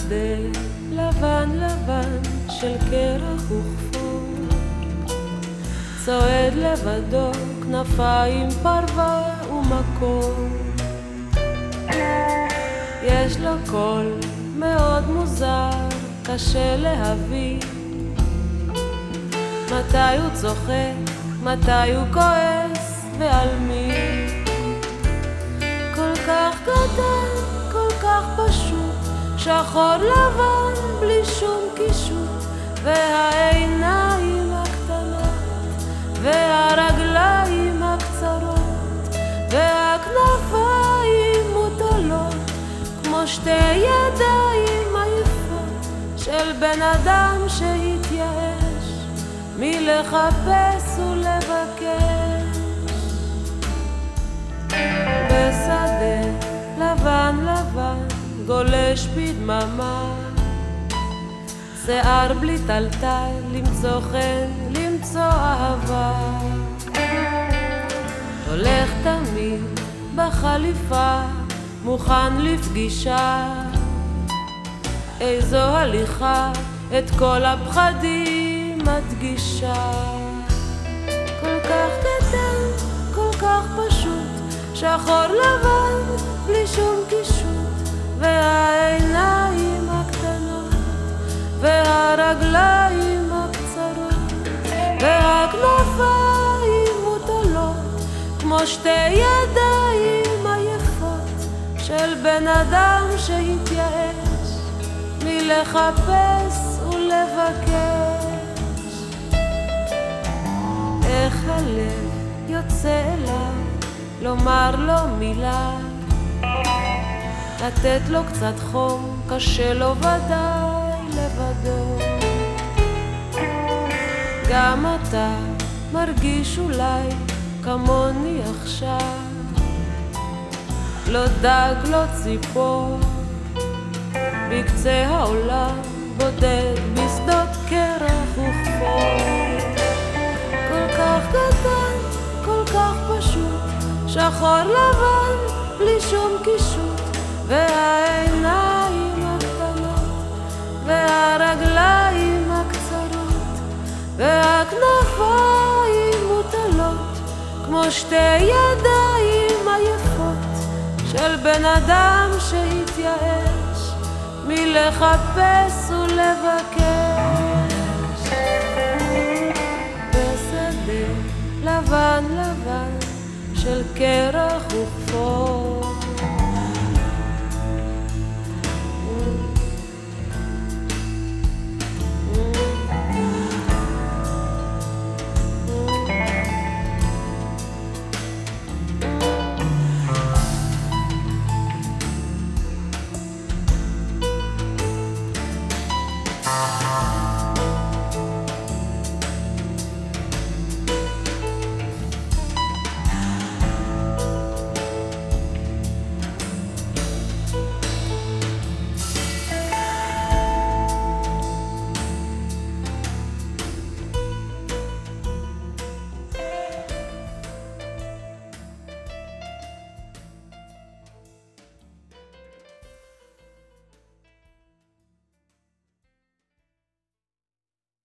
בשדה לבן לבן של קרח וכפור, צועד לבדו כנפיים פרווה ומקור. יש לו קול מאוד מוזר, קשה להבין מתי הוא צוחק, מתי הוא כועס ועל מי. כל כך קטן, כל כך פשוט, שחור לבן בלי שום קישוט, והעיניים הקטנות והרגליים הקצרות והכנפיים מוטלות כמו שתי ידיים עייפות של בן אדם שהתייאש מלחפש ולבקש. בשדה לבן לבן גולש בדממה, שיער בלי טלטל, למצוא חן, למצוא אהבה. הולך תמיד בחליפה, מוכן לפגישה, איזו הליכה את כל הפחדים מדגישה. כל כך קטן, כל כך פשוט, שחור לבן בלי שום קישוט, והעיניים הקטנות והרגליים הקצרות והכנפיים מוטלות כמו שתי ידיים עייפות של בן אדם שהתייאש מלחפש ולבקש. איך הלב יוצא אליו לומר לו מילה, לתת לו קצת חום, קשה לו ודאי לבדו. גם אתה מרגיש אולי כמוני עכשיו, לא דג, לא ציפור, בקצה העולם בודד בשדות קרח וכפור. כל כך קטן, כל כך פשוט, שחור לבן בלי שום קישוט, והעיניים הקטנות והרגליים הקצרות והכנפיים מוטלות כמו שתי ידיים עייפות של בן אדם שהתייאש מלחפש ולבקש. בשדה לבן לבן של קרח וכפור,